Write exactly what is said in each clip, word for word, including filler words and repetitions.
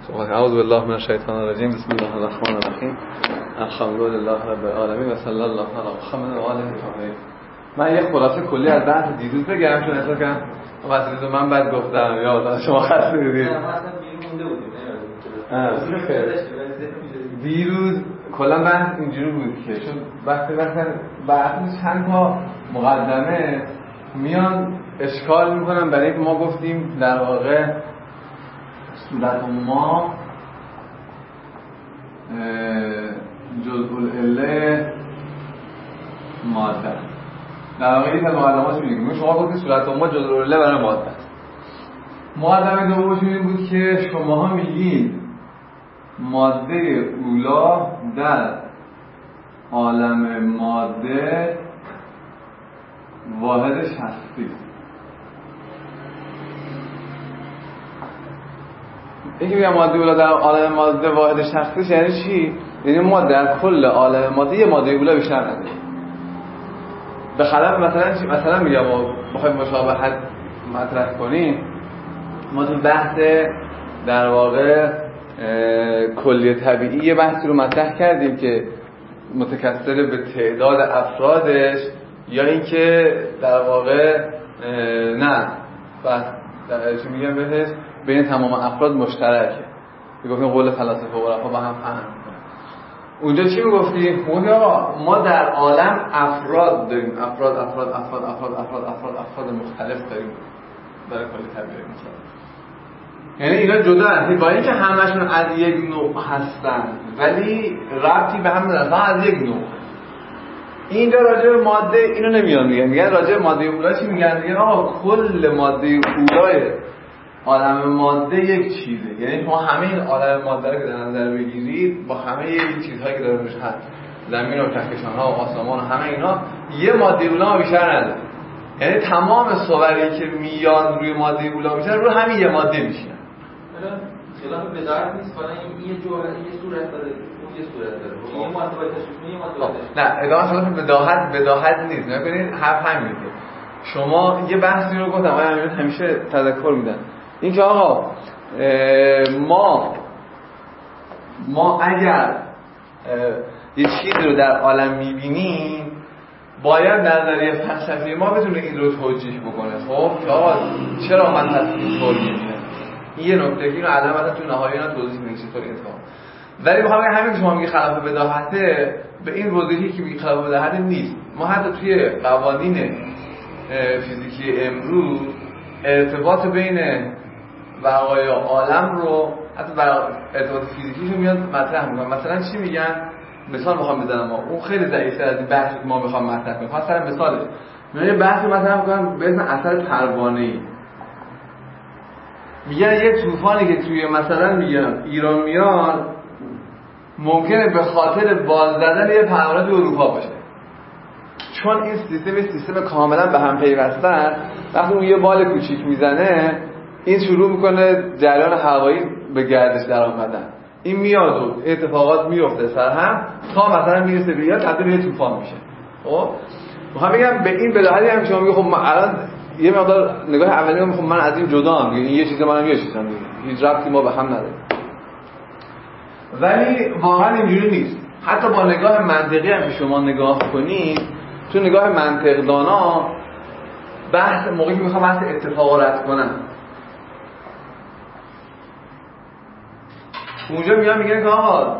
اعوذ بالله من الشیطان الرجیم. بسم الله الرحمن الرحیم. الحمد لله رب العالمین و صلی الله علی محمد و آله الطاهرین. من یه خلاصه کلی از بحث دیروز بگم چون احساس کردم واسه دیروز من بعد گفتم یا شما خسته بودید. دیروز کلا بحث اینجوری بود که چون وقتی مثلا بحث چند تا مقدمه میان اشکال میکنن برای اینکه ما گفتیم در واقع صورت ما جزء العله ماده در واقع این مقدمات میگیم شما گفتید صورت ما جزء العله برای ماده است. مقدمه دومش این بود که شماها میگید ماده اولا در عالم ماده واحد شخصی است. اینکه میگم ماده اولا در عالم ماده واحد شخصی یعنی چی؟ یعنی ما در کل عالم ماده یه ماده اولا بیشتر نداریم. به خلاف مثلا چی؟ مثلا میگم ما بخوایم مشابهت مطرح کنیم، ما تو بحث در واقع کلیه طبیعی یه بحثی رو مطرح کردیم که متکثر به تعداد افرادش یا اینکه در واقع نه بس چی میگم بهش بین تمام افراد مشترکه. میگفتیم قول فلاسفه و عرفا با هم فهم میکنن. اونجا چی میگفتیم؟ اونجا آقا ما در عالم افراد داریم، افراد افراد افراد افراد افراد افراد افراد مختلف داریم برای کل طبیعی مثلا. یعنی اینا جدا هستن با اینکه همشون از یک نوع هستن ولی ربطی به هم ندارن، از یک نوع. اینجا راجع به ماده اینو نمیان میگن، میگن راجع به ماده اولا چی میگن؟ میگن آقا کل ماده اولای عالم ماده یک چیزه. یعنی شما همه این عالم ماده رو که در نظر بگیرید با همه این چیزهایی که داره روش هست، زمین و کهکشان‌ها و آسمان و همه اینا، یه ماده اولا بیشتر نداره. یعنی تمام صوری که میاد روی ماده اولا میشن رو همین یه ماده میشن. خلاف بداهت نیست کنن این یه جوهر یه صورت داره اون یه صورت داره یه ماده باید تشکیل یه ماده نه ادامه خلاف بداهت بداهت نیست. نکنید حرف همینه. شما یه بحثی رو گفتم آقا امیر همیشه تذکر میدن این که آقا ما ما اگر یه چیزی رو در عالم میبینیم باید نظریه فلسفی ما بتونه این رو توجیه بکنه. خب که آقا چرا من تصمیم طور میبینم این یه نکته که اینو علامتا تو نهایی اینا توضیح میدن چطور اتفاق. ولی میخوام بگم همین که شما میگی خلاف بداهته به این وضوحی که میگی خلاف بداهته نیست. ما حتی توی قوانین فیزیکی امروز ارتباط بین وقایع عالم رو حتی ارتباط فیزیکیش رو میاد مطرح میکنن. مثلا چی میگن؟ مثال میخوام بزنم اون خیلی ضعیف‌تر از این بحثی که ما میخوام مطرح کنیم. مثلا مثالش میگن یه بحثی مطرح میکنن به اسم اثر پروانه‌ای. میگن یه طوفانی که توی مثلا میگن ایران میاد ممکنه به خاطر باز زدن یه پروانه تو اروپا باشه، چون این سیستم سیستم کاملا به هم پیوستن. وقتی اون یه بال کوچیک میزنه این شروع میکنه جریان هوایی به گردش در آمدن، این میاد و اتفاقات میفته سر هم تا مثلا میرسه به یا تبدیل به طوفان میشه. خب میخوام بگم به این بداهتی هم شما میگه خب من الان یه مقدار نگاه اولی میگم خب من از این جدام، این یه چیز منم یه چیزم دیگه، هیچ ربطی ما به هم نداره. ولی واقعا اینجوری نیست. حتی با نگاه منطقی هم که شما نگاه کنید، تو نگاه منطقدانا بحث موقعی که میخوام بحث اتفاق رد کنم اونجا میان میگن که آقا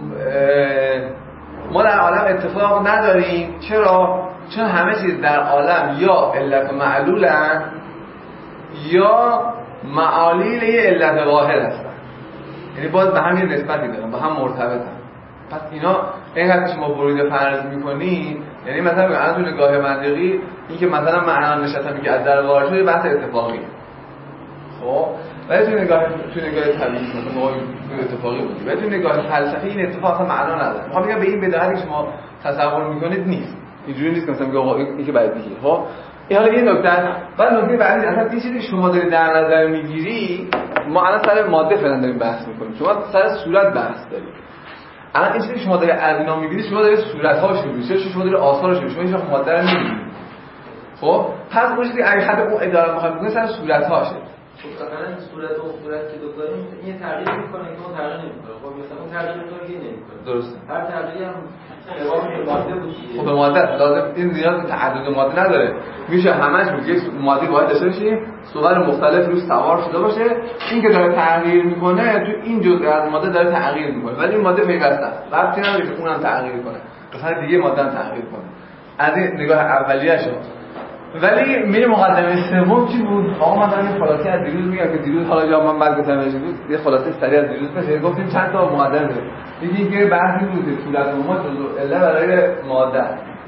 ما در عالم اتفاق نداریم. چرا؟ چون همه چیز در عالم یا علت معلولن یا معالیل یه علت واحد هستن. یعنی باز به هم یه نسبتی دارن، به هم مرتبطن. پس اینا اینقدر که شما برید فرض میکنین، یعنی مثلا از اون نگاه منطقی این که مثلا من الان نشستم که از در وارد شده بحث اتفاقیه. خب ولی تو نگاه تو نگاه طبیعی مثلا ما اتفاقی بودی، ولی تو نگاه فلسفی این اتفاق اصلا معنا نداره. میخوام بگم به این بداهتی که شما تصور میکنید نیست. اینجوری نیست که مثلا میگه آقا این که بعد دیگه. خب این حالا یه نکته است. بعد نکته بعدی اصلا این چیزی شما دارید در نظر میگیری، ما الان سر ماده فعلا داریم بحث میکنیم، شما سر صورت بحث دارید. الان این چیزی شما دارید از اینا میبینید، شما دارید صورت‌هاش رو میبینید، شما دارید آثارش رو میبینید، شما هیچ ماده رو نمیبینید. خب پس اون چیزی اگه حتی اون اداره میخواد بکنه سر صورت‌هاشه. مثلا صورت و صورت که دو داریم یه تغییر میکنه که اون تغییر نمیکنه. خب مثلا اون تغییر میکنه که نمیکنه. درسته. هر تغییری هم جواب ماده بود. خب به ماده لازم این نیاز به تعدد ماده نداره. میشه همش یک ماده باید داشته باشیم، صور مختلف روش سوار شده باشه. این که داره تغییر میکنه تو این جزء از ماده داره تغییر میکنه. ولی این ماده پیوسته است. ربطی نداره که اونم تغییر کنه. مثلا دیگه ماده هم تغییر کنه. از این نگاه اولیه‌شه. ولی میره مقدمه سوم چی بود؟ آقا من دارم یه خلاصه از دیروز میگم که دیروز حالا جا من بعد گفتم بود یه خلاصه سریع از دیروز بشه. گفتیم چند تا مقدمه داره. یکی اینکه بحثی بود که صورت ما جزء عله برای ماده.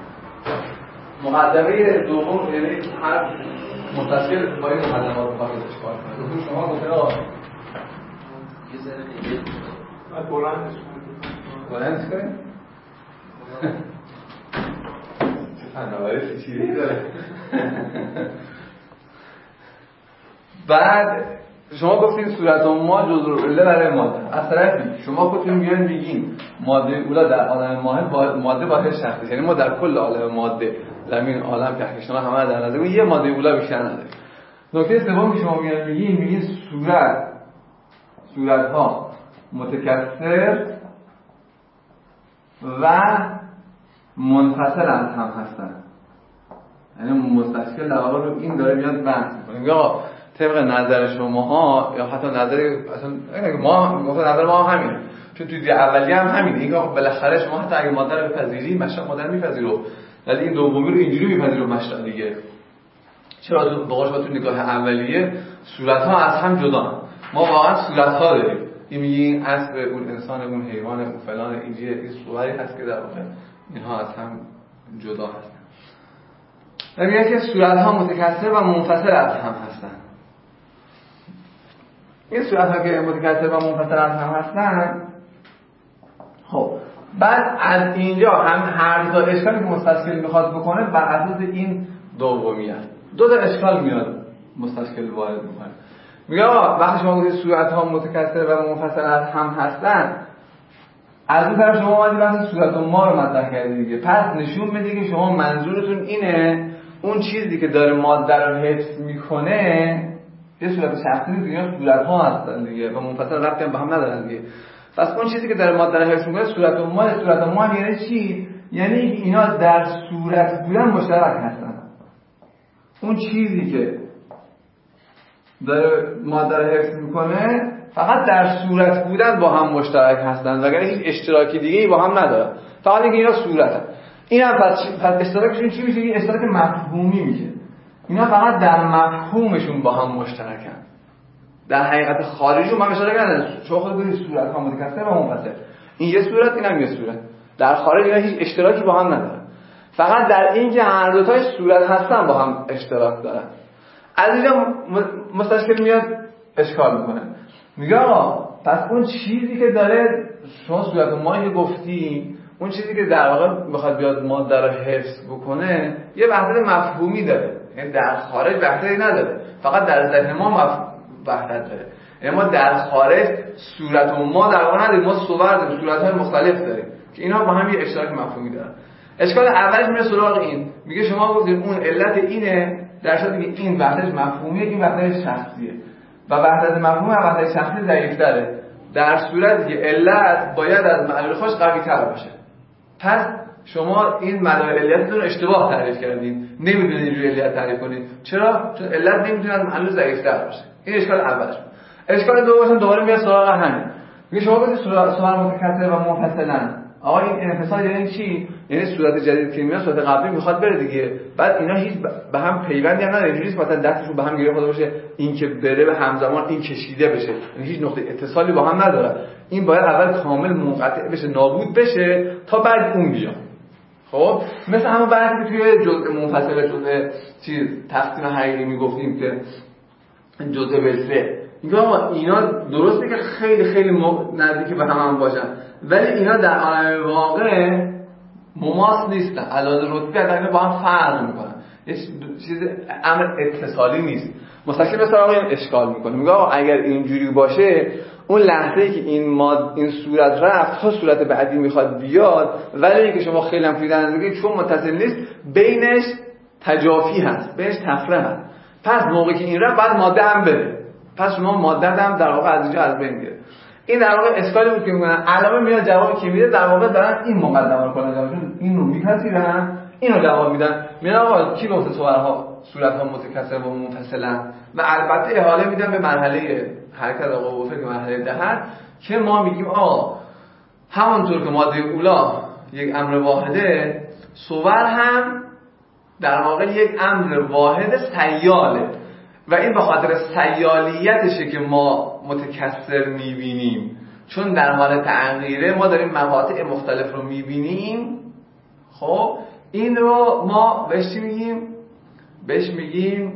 مقدمه دوم یعنی هر متصل با این مقدمات رو باید چیکار کنه. گفتیم شما گفتید آقا یه ذره دیگه بعد بلندش بلندش کنیم. فناوری چیزی داره. بعد شما گفتین صورت ما جزء عله برای ماده. از طرفی شما خودتون میان میگین ماده اولا در عالم ماده با ماده واحد شخصی، یعنی ما در کل عالم ماده زمین عالم کهکشان همه در نظر یه ماده اولا بیشتر نداره. نکته سوم که شما میان میگین میگین صورت صورت ها متکثر و منفصل از هم هستن. یعنی مستشکل در واقع رو این داره میاد بحث می‌کنه. یا طبق نظر شماها یا حتی نظر اصلا ما گفت نظر ما هم همینه. چون تو دی اولیه هم همینه. اینکه بالاخره شما حتی اگه ماده رو بپذیری مشرق ماده رو میپذیرو. ولی این دومی رو اینجوری میپذیرو مشرق دیگه. چرا تو بقاش با تو نگاه اولیه صورت ها از هم جدا هم. ما واقعا صورت ها داریم. این میگین اسب اون انسان اون حیوان اون فلان اینجوری این صوری هست که در واقع اینها از هم جدا هستن. و میگه که صورت‌ها متکثر و منفصل از هم هستن. این صورت‌ها که متکثر و منفصل از هم هستن، خب بعد از اینجا هم هر دو اشکالی که مستشکل میخواد بکنه بر اساس این دومیه. دو تا اشکال میاد مستشکل وارد میکنه. میگه آقا وقتی شما گفتید صورت‌ها متکثر و منفصل از هم هستن، از اون طرف شما اومدید بحث صورت ما رو مطرح کردید دیگه. پس نشون میده که شما منظورتون اینه اون چیزی که داره ماده رو حفظ میکنه یه صورت شخصی نیست، اینا صورت ها هستن دیگه و منفصل ربطی هم به هم ندارن دیگه. پس اون چیزی که داره ماده رو حفظ میکنه صورت ما. صورت ما یعنی چی؟ یعنی اینا در صورت بودن مشترک هستن. اون چیزی که داره ماده رو حفظ میکنه فقط در صورت بودن با هم مشترک هستن، وگرنه هیچ اشتراکی دیگه‌ای با هم ندارن. فقط اینکه اینا صورتن. این هم پس پس اشتراکشون چی میشه؟ این اشتراک مفهومی میشه. اینا فقط در مفهومشون با هم مشترکن. در حقیقت خارجی ما مشترک ندارن. شما خود ببینید صورت ها متکثر و منفصل. این یه صورت، اینم یه صورت. در خارج اینا هیچ اشتراکی با هم ندارن. فقط در اینکه هر دو تاش صورت هستن با هم اشتراک دارن. از اینجا مستشکل میاد اشکال میکنه. میگه آقا پس اون چیزی که داره شما صورت ما که گفتی، اون چیزی که در واقع میخواد بیاد ماده رو حفظ بکنه یه وحدت مفهومی داره. یعنی در خارج وحدتی نداره، فقط در ذهن ما مف... وحدت داره. یعنی ما در خارج صورت و ما در واقع نداریم، ما صور داریم، صورت‌های مختلف داریم که اینا با هم یه اشتراک مفهومی دارن. اشکال اولش میره سراغ این، میگه شما گفتید اون علت اینه در صورتی که این وحدت مفهومیه، این وحدت شخصیه و وحدت مفهومی و وحدت شخصی ضعیف‌تره. در صورتی که علت باید از معلول خودش قوی‌تر باشه. پس شما این مدار علیتتون رو اشتباه تعریف کردین، نمیدونید اینجوری علیت تعریف کنید. چرا؟ چون علت نمیتونه از معلول ضعیف‌تر باشه. این اشکال اولش. اشکال دومش دوباره میاد سراغ همین. میگه شما گفتید صورت متکثر و منفصلن. آقا این انفصال یعنی چی؟ یعنی صورت جدید که میاد صورت قبلی میخواد بره دیگه. بعد اینا هیچ به هم پیوندی هم نداره. اینجوریه مثلا دستشون به هم گره خورده باشه، این که بره به همزمان این کشیده بشه. یعنی هیچ نقطه اتصالی با هم نداره. این باید اول کامل منقطع بشه، نابود بشه تا بعد اون بیاد. خب مثل همون بحثی که توی جزء منفصل جزء چیز تقسیم حقیقی میگفتیم که جزء به سه، میگم اینا درسته که خیلی خیلی نزدیک به هم هم باشن، ولی اینا در عالم واقع مماس نیستن. علاوه رتبه اینا با هم فرق میکنن. یه چیز امر اتصالی نیست. مستقیم مثلا آقا این اشکال میکنه. میگه آقا اگر اینجوری باشه اون لحظه‌ای که این ماد این صورت رفت تا صورت بعدی میخواد بیاد، ولی اینکه شما خیلی هم فیدن دیگه چون متصل نیست بینش تجافی هست، بینش تفره هست. پس موقعی که این رفت بعد ماده هم بره. پس شما ماده هم در واقع از اینجا از بین میره. این در واقع اشکالی بود که میگن علامه میاد جواب کی میده، در واقع دارن این مقدمه رو کلا جوابشون این رو میپذیرن، اینو جواب میدن. میگن آقا کی گفته صورت‌ها صورت‌ها متکثر و منفصلن و البته احاله میدن به مرحله حرکت آقا و فکر مرحله دهر که ما میگیم آقا همونطور که ماده اولا یک امر واحده، صور هم در واقع یک امر واحد سیاله و این به خاطر سیالیتشه که ما متکثر میبینیم، چون در حال تغییره ما داریم مقاطع مختلف رو میبینیم. خب این رو ما بهش میگیم بهش میگیم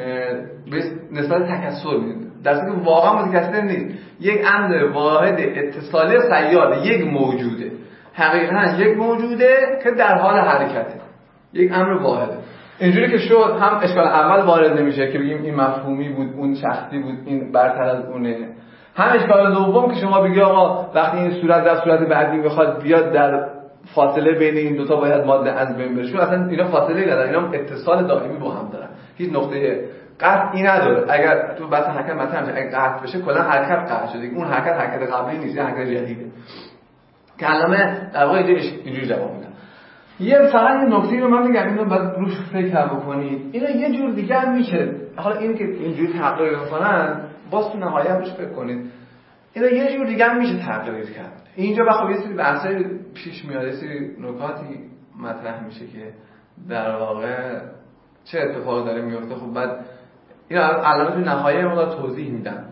نسبت تکثر میدیم، در صورتی که واقعا متکثر نیست، یک امر واحد اتصالی سیاله، یک موجوده، حقیقتا یک موجوده که در حال حرکته، یک امر واحده. اینجوری که شد هم اشکال اول وارد نمیشه که بگیم این مفهومی بود اون شخصی بود این برتر از اونه، هم اشکال دوم که شما بگی آقا وقتی این صورت در صورت بعدی بخواد بیاد در فاصله بین این دوتا باید ماده از بین بره، چون اصلا اینا فاصله ندارن، اینا اتصال دائمی با هم دارن، هیچ نقطه قطعی نداره. اگر تو بحث حرکت مثلا اگه قطع بشه کلا حرکت قطع شده، اون حرکت حرکت قبلی نیست، حرکت جدیده. کلمه در واقع اینجوری جواب میدن. یه فقط یه نکته رو من میگم اینو بعد روش فکر بکنید، اینو یه جور دیگه هم میشه، حالا این که اینجوری تقریر میکنن باز تو نهایت روش فکر کنید، اینو یه جور دیگه هم میشه تقریر کرد. اینجا بخوام یه سری بحثای پیش میاد، یه سری نکاتی مطرح میشه که در واقع چه اتفاقی داره میفته. خب بعد اینا علامه تو نهایت ما توضیح میدن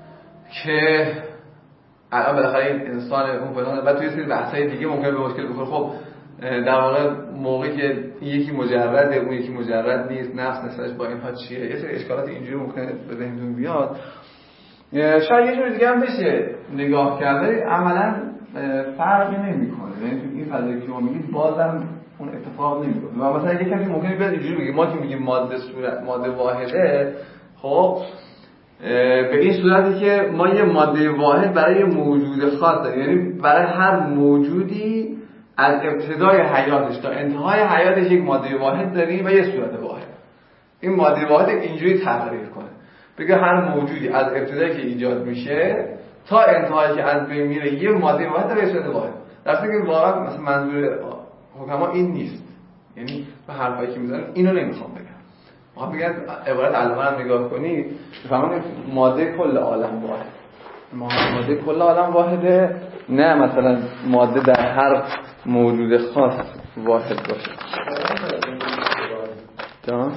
که الان بالاخره این انسان اون فلان، بعد توی یه سری بحثای دیگه ممکنه به مشکل بخوره. خب در واقع موقعی که یکی مجرده اون یکی مجرد نیست، نفس نسبتش با اینها چیه، یه سری اشکالات اینجوری ممکنه به ذهنتون بیاد. شاید یه جور دیگه هم بشه نگاه کرده، عملا فرقی نمیکنه، یعنی تو این فضایی که ما میگیم بازم اون اتفاق نمیفته. و مثلا یه کسی ممکنه بیاد اینجوری بگه ما که میگیم ماده صورت ماده واحده، خب به این صورتی که ما یه ماده واحد برای موجود خاص داریم، یعنی برای هر موجودی از ابتدای حیاتش تا انتهای حیاتش یک ماده واحد داریم و یه صورت واحد. این ماده واحد اینجوری تقریر کنه، بگه هر موجودی از ابتدایی که ایجاد میشه تا انتهایی که از بین میره یه ماده واحد و یه صورت واحد. در صورتی که واقعا مثلا منظور حکما این نیست، یعنی به حرفایی که میزنن اینو نمیخوام بگم. ما میگن عبارت علامه رو نگاه کنید بفهمید ماده کل عالم واحد، ماده کل عالم واحده، نه مثلا ماده در هر موجود خاص واحد باشه. جان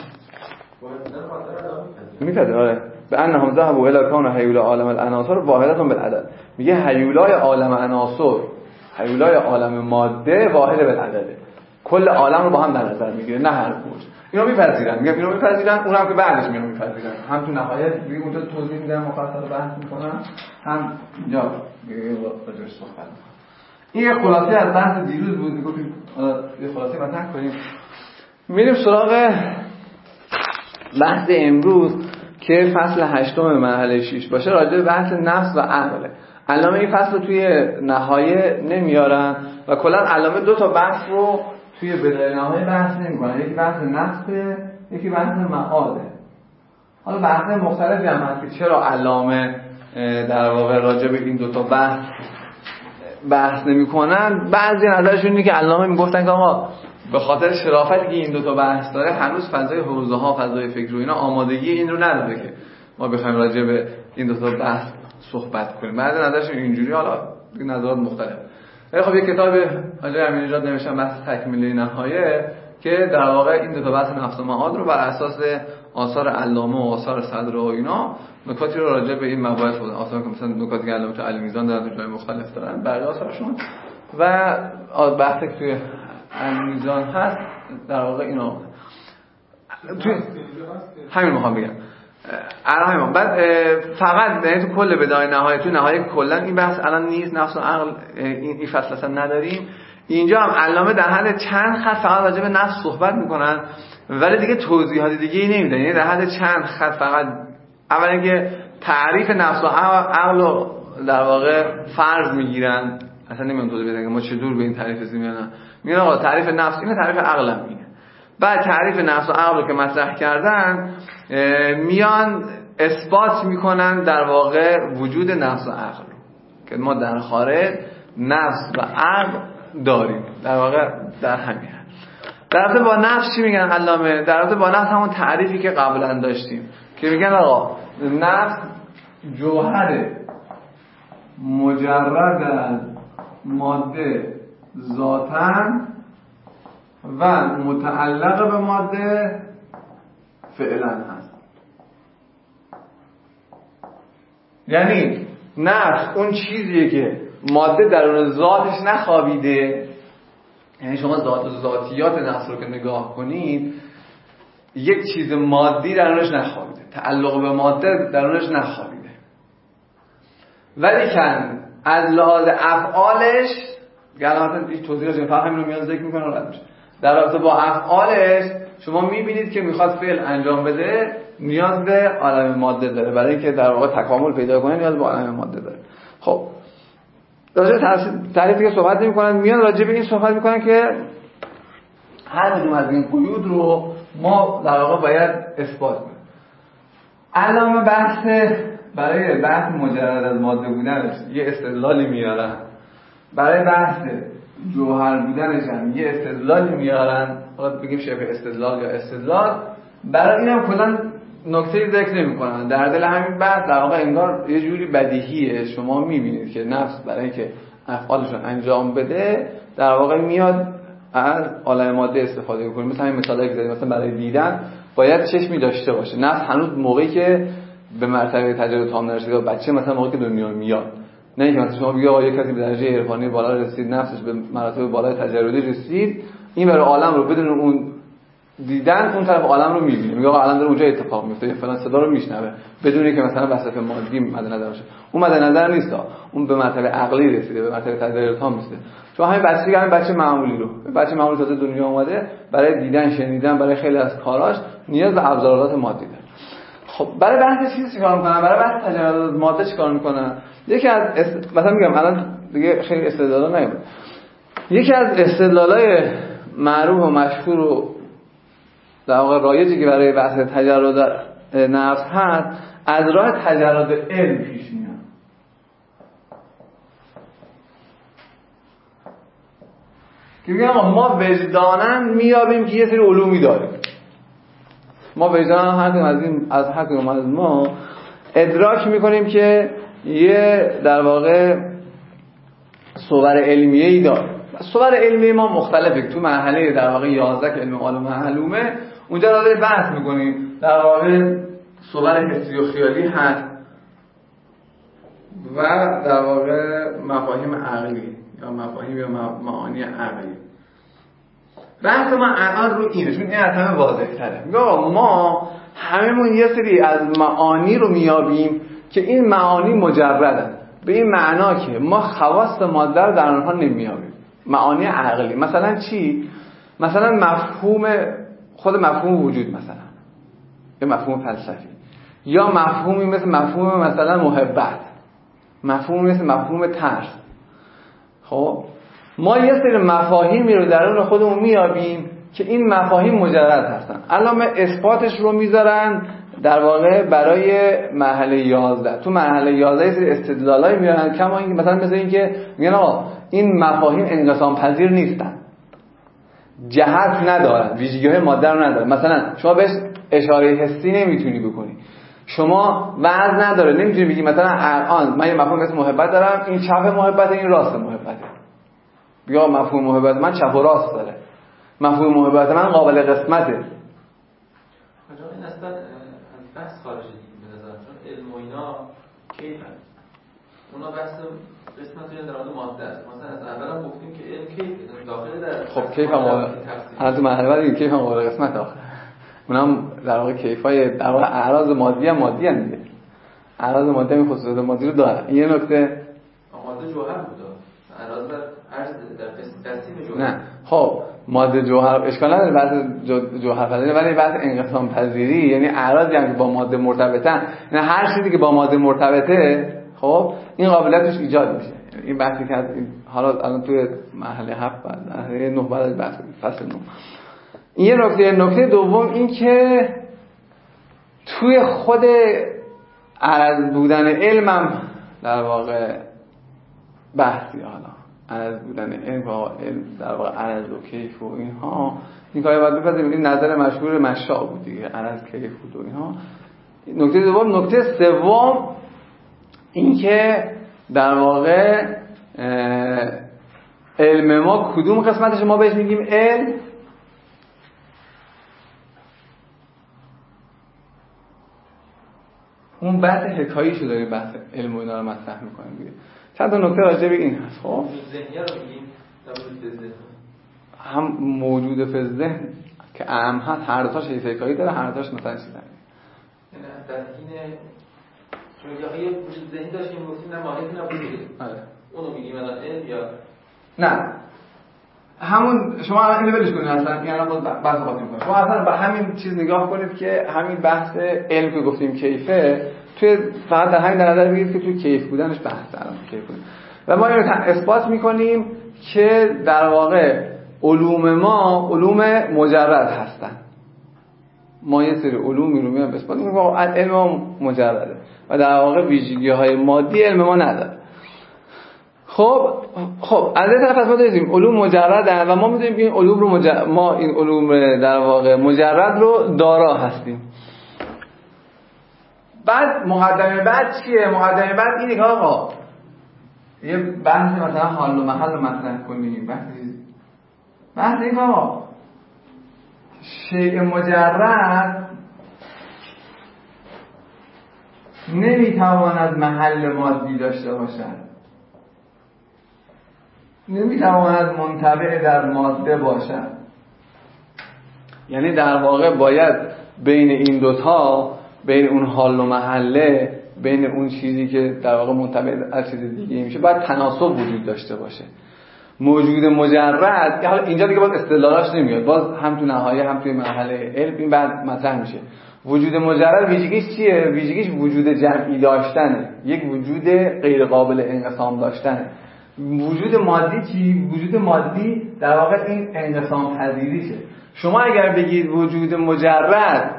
میفهمید؟ آره به ان هم ذهبوا الی کان هیولا عالم العناصر واحدتون بالعدد. میگه هیولای عالم عناصر، هیولای عالم ماده واحد بالعدده، کل عالم رو با هم در نظر میگیره نه هر موج. اینو میپذیرن، میگم اینو میپذیرن، اونم که بعدش میگم میپذیرن، هم تو نهایت میگم اونجا توضیح میدن مفصل بحث میکنن، هم اینجا میگم راجعش صحبت میکنن. این خلاصه از بحث دیروز بود، گفتیم یه خلاصه مطرح کنیم. میریم سراغ بحث امروز که فصل هشتم مرحله شش باشه، راجع به بحث نفس و عقل. علامه این فصل توی نهایه نمیارن و کلا علامه دو تا بحث رو توی بدايه نهایه بحث نمی‌کنن، یکی بحث نفسه یکی بحث معاده. حالا بحث مختلفی هم هست که چرا علامه در واقع راجع به این دو تا بحث بحث نمی‌کنن. بعضی نظرشون اینه که علامه میگفتن که آقا به خاطر شرافتی که این دو تا بحث داره هنوز فضای حوزه ها، فضای فکر و اینا آمادگی این رو نداره که ما بخوایم راجع به این دو تا بحث صحبت کنیم. بعضی نظرشون اینجوری، حالا نظرات مختلف. ولی خب یک کتاب حاجی امین‌نژاد نوشتن بحث تکمیل نهایه که در واقع این دو تا بحث نفس و معاد رو بر اساس آثار علامه و آثار صدر و اینا نکاتی رو راجع به این مباحث بودن، آثار که مثلا نکاتی که علامه تو علی میزان دارن تو جای مختلف دارن بقیه آثارشون و بحثی که توی علی میزان هست در واقع اینا توی همین میخوام بگم. الان بعد فقط یعنی تو کل بدايه نهایه تو نهایه کلا این بحث الان نیست، نفس و عقل این این فصل اصلا نداریم. اینجا هم علامه در حد چند خط فقط راجع به نفس صحبت میکنن ولی دیگه توضیحات دیگه ای نمیدن، یعنی در حد چند خط فقط اولا که تعریف نفس و عقل رو در واقع فرض میگیرن، اصلا نمیدونم توضیح بدن که ما چه دور به این تعریف رسیدیم یا نه. میگن آقا تعریف نفس اینه، تعریف عقل هم اینه. بعد تعریف نفس و عقل رو که مطرح کردن میان اثبات میکنن در واقع وجود نفس و عقل رو که ما در خارج نفس و عقل داریم. در واقع در همین در رابطه با نفس چی میگن علامه؟ در رابطه با نفس همون تعریفی که قبلا داشتیم که میگن آقا نفس جوهر مجرد از ماده ذاتاً و متعلق به ماده فعلا هست. یعنی نفس اون چیزیه که ماده درون ذاتش نخوابیده. یعنی شما ذات و ذاتیات نفس رو که نگاه کنید یک چیز مادی درونش نخوابیده، تعلق به ماده درونش نخوابیده، ولی کن از لحاظ افعالش گلانتا این توضیح رو فقط همین رو میان ذکر میکنه رد میشه. در رابطه با افعالش شما میبینید که میخواد فعل انجام بده نیاز به عالم ماده داره، برای اینکه در واقع تکامل پیدا کنه نیاز به عالم ماده داره. خب راجع به تعریفی که صحبت نمی‌کنن میان راجع به این صحبت میکنن که هر کدوم از این قیود رو ما در واقع باید اثبات کنیم. علامه بحث برای بحث مجرد از ماده بودنش یه استدلالی میارن، برای بحث جوهر بودنش هم یه استدلالی میارن، حالا بگیم شبه استدلال یا استدلال. برای اینم کلا نکته ذکر نمی‌کنن. در دل همین بحث در واقع انگار یه جوری بدیهیه، شما می‌بینید که نفس برای اینکه افعالشون انجام بده در واقع میاد از عالم ماده استفاده کنه. مثلا این مثالی که زدیم، مثلا برای دیدن باید چشمی داشته باشه. نفس هنوز موقعی که به مرتبه تجربه تام نرسیده، بچه مثلا موقعی که دنیا میاد، نه اینکه مثلا شما بگید آقا یک کسی به درجه عرفانی بالا رسید، نفسش به مراتب بالای تجربی رسید، این برای عالم رو بدون اون دیدن اون طرف عالم رو میبینه، میگه آقا عالم داره اونجا اتفاق میفته، فلان صدا رو میشنوه، بدون اینکه مثلا وسط مادی مد نظر باشه. اون مد نظر نیست، اون به مرتبه عقلی رسیده، به مرتبه تجربه تام رسیده. چون همین بچه‌ای همین بچه معمولی رو، بچه معمولی تازه دنیا اومده، برای دیدن شنیدن برای خیلی از کاراش نیاز به ابزارات مادی داره. خب برای بحث چیزی چیکار میکنن؟ برای بحث تجربه ماده چیکار میکنن؟ یکی از است... مثلا میگم الان دیگه خیلی استدلالا نمیاد. یکی از استدلالای معروف و مشهور و در واقع رایجی که برای بحث تجرد نفس هست از راه تجرد علم پیش میاد. که میگم ما وجداناً میابیم که یه سری علومی داریم. ما وجداناً هر کدوم از این از هر کدوم از ما ادراک میکنیم که یه در واقع صور علمیه‌ای داره. صور علمی ما مختلفه. تو مرحله در واقع یازده که علم علوم معلومه اونجا راجع بحث میکنیم. در واقع صور حسی و خیالی هست و در واقع مفاهیم عقلی یا مفاهیم یا معانی عقلی. بحث ما الان رو اینه، چون این از همه واضح تره. میگه ما هممون یه سری از معانی رو میابیم که این معانی مجردن، به این معنا که ما خواص ماده رو در آنها نمیابیم. معانی عقلی مثلا چی؟ مثلا مفهوم خود مفهوم وجود، مثلا یه مفهوم فلسفی، یا مفهومی مثل مفهوم مثلا محبت، مفهومی مثل مفهوم ترس. خب ما یه سری مفاهیمی رو درون خودمون میابیم که این مفاهیم مجرد هستن. علامه اثباتش رو میذارن در واقع برای مرحله یازده. تو مرحله یازده یه سری استدلالای میارن، کما اینکه مثلا مثل اینکه میگن آقا این مفاهیم انقسام پذیر نیستن، جهت ندارن، ویژگی‌های ماده رو ندارن. مثلا شما بهش اشاره حسی نمیتونی بکنی، شما وزن نداره، نمیتونی بگی مثلا الان من یه مفهوم مثل محبت دارم، این چپ محبت، این راست محبته. بیا مفهوم محبت من چپ و راست داره، مفهوم محبت من قابل قسمته. این اصلا از بحث خارجی به نظر، چون علم و اینا کیفن، اونا بحث قسمت در مورد ماده است. مثلا از اول هم گفتیم که علم کیف داخل در خب کیف هم قابل، الان تو مرحله بعد این کیف هم قابل قسمت آخه، اونم در واقع کیفای در واقع اعراض مادی هم مادی هم دیگه، اعراض مادی هم خصوصیات مادی رو داره. این یه نکته. ماده جوهر بود، اعراض در عرض در قسیم جوهر. نه خب ماده جوهر اشکال نداره، بحث جوهر پذیری، ولی بحث انقسام پذیری یعنی اعراضی هم که با ماده مرتبطن، یعنی هر چیزی که با ماده مرتبطه خب این قابلیتش ایجاد میشه. این بحثی که حالا الان توی مرحله هفت بعد مرحله نه بعد از بحث فصل نه. این یه نکته. نکته دوم این که توی خود عرض بودن علمم در واقع بحثی، حالا عرض بودن علم و علم در واقع عرض و کیف و اینها، این کاری باید بپذیریم. این نظر مشهور مشاء بود دیگه، عرض کیف بود و اینها. نکته دوم. نکته سوم این که در واقع علم ما کدوم قسمتش ما بهش میگیم علم؟ اون بحث حکایی شو داریم، بحث علم و اینا رو مطرح میکنیم دیگه. چند تا نکته راجع به این هست. خب ذهنیه رو میگیم در ذهن، هم موجود فی ذهن که اهم هست، هر دو تاش حکایی داره، هر دو تاش مثلا چیزا یعنی تدقین چون یه وجود ذهنی داشتیم گفتیم نه ماهیتی نبوده. آره اونو میگیم الان علم یا نه؟ همون شما الان اینو ولش کنید، اصلا این الان باز بحث خاطر می‌کنه. شما اصلا به همین چیز نگاه کنید که همین بحث علم که گفتیم کیفه، توی فقط در همین نظر بگیرید که توی کیف بودنش بحث الان کیف بودن و ما اینو اثبات می‌کنیم که در واقع علوم ما علوم مجرد هستن. ما یه سری علومی رو میام اثبات می‌کنیم که علم ما مجرده و در واقع ویژگی‌های مادی علم ما نداره. خب خب از این طرف ما داریم علوم مجردن و ما می‌دونیم که این علوم رو مجرد، ما این علوم در واقع مجرد رو دارا هستیم. بعد مقدمه بعد چیه؟ مقدمه بعد اینه که آقا یه بحث مثلا حال و محل رو مطرح کنیم. بحث بحث این که آقا شیء مجرد نمیتواند محل مادی داشته باشد، نمیتواند منطبع در ماده باشد. یعنی در واقع باید بین این دوتا، بین اون حال و محله، بین اون چیزی که در واقع منطبع از چیز دیگه میشه، باید تناسب وجود داشته باشه. موجود مجرد، حالا اینجا دیگه باز اصطلاحاش نمیاد، باز هم تو نهایه هم توی مرحله علم این بعد مطرح میشه. وجود مجرد ویژگیش چیه؟ ویژگیش وجود جمعی داشتنه، یک وجود غیر قابل انقسام داشتنه. وجود مادی چی؟ وجود مادی در واقع این انقسام پذیریشه. شما اگر بگید وجود مجرد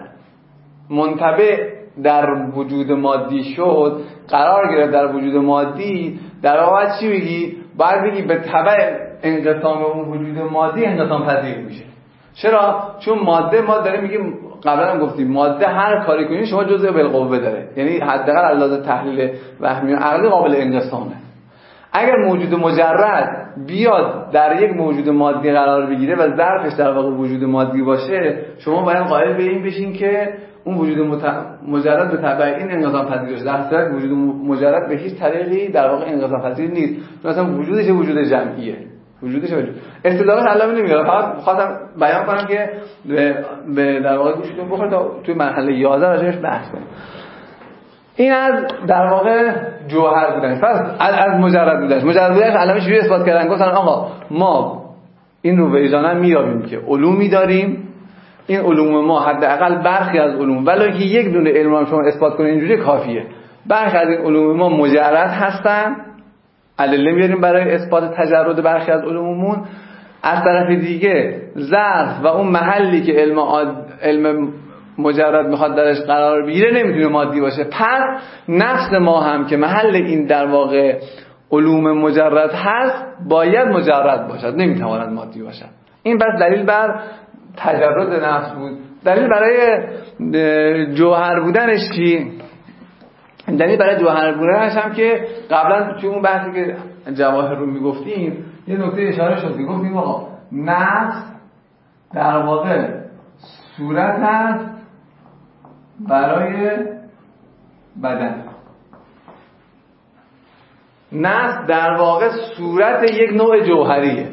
منطبع در وجود مادی شد، قرار گرفت در وجود مادی، در واقع چی بگی؟ باید بگی به تبع انقسام اون وجود مادی انقسام پذیر میشه. چرا؟ چون ماده، ما داریم میگیم، قبلا هم گفتیم ماده هر کاری کنی شما جزء بالقوه داره، یعنی حداقل از لحاظ تحلیل وهمی و عقلی قابل انقسامه. اگر موجود مجرد بیاد در یک موجود مادی قرار بگیره و ظرفش در واقع وجود مادی باشه، شما باید قائل به این بشین که اون وجود مجرد به تبع این انقسام پذیر شده. در صورت وجود مجرد به هیچ طریقی در واقع انقسام پذیر نیست، مثلا وجودش وجود جمعیه، وجودش وجود اصطلاحاً علامه نمیاره. فقط خواستم بیان کنم که به در واقع گوشتون بخوره تا توی مرحله یازده راجعش بحث کنیم. این از در واقع جوهر بودنش. پس از, از مجرد بودنش مجرد بودنش علامه چجوری اثبات کردن؟ گفتن آقا ما این رو وجدانن میابیم که علومی داریم، این علوم ما حداقل برخی از علوم، ولی که یک دونه علم رو شما اثبات کنید اینجوری کافیه، برخی از این علوم ما مجرد هستن، ادله میاریم برای اثبات تجرد برخی از علوممون. از طرف دیگه ظرف و اون محلی که علم آد... علم مجرد میخواد درش قرار بگیره نمیتونه مادی باشه. پس نفس ما هم که محل این در واقع علوم مجرد هست باید مجرد باشد، نمیتواند مادی باشد. این بس دلیل بر تجرد نفس بود. دلیل برای جوهر بودنش چی؟ دلیل برای جوهر بودنش هم که قبلا توی اون بحثی که جواهر رو میگفتیم یه نکته اشاره شد، گفتیم آقا نفس در واقع صورت هست برای بدن. نفس در واقع صورت یک نوع جوهریه.